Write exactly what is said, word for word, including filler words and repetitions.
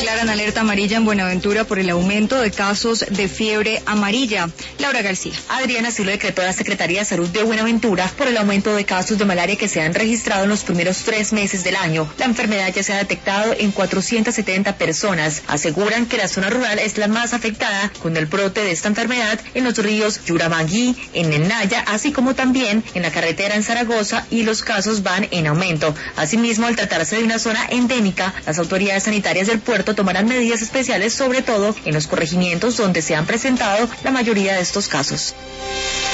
declaran alerta amarilla en Buenaventura por el aumento de casos de fiebre amarilla. Laura García. Adriana, así lo decretó la Secretaría de Salud de Buenaventura por el aumento de casos de malaria que se han registrado en los primeros tres meses del año. La enfermedad ya se ha detectado en cuatrocientas setenta personas. Aseguran que la zona rural es la más afectada con el brote de esta enfermedad en los ríos Yuramangui, en el Naya, así como también en la carretera en Zaragoza, y los casos van en aumento. Asimismo, al tratarse de una zona endémica, las autoridades sanitarias del puerto tomarán medidas especiales, sobre todo en los corregimientos donde se han presentado la mayoría de estos casos.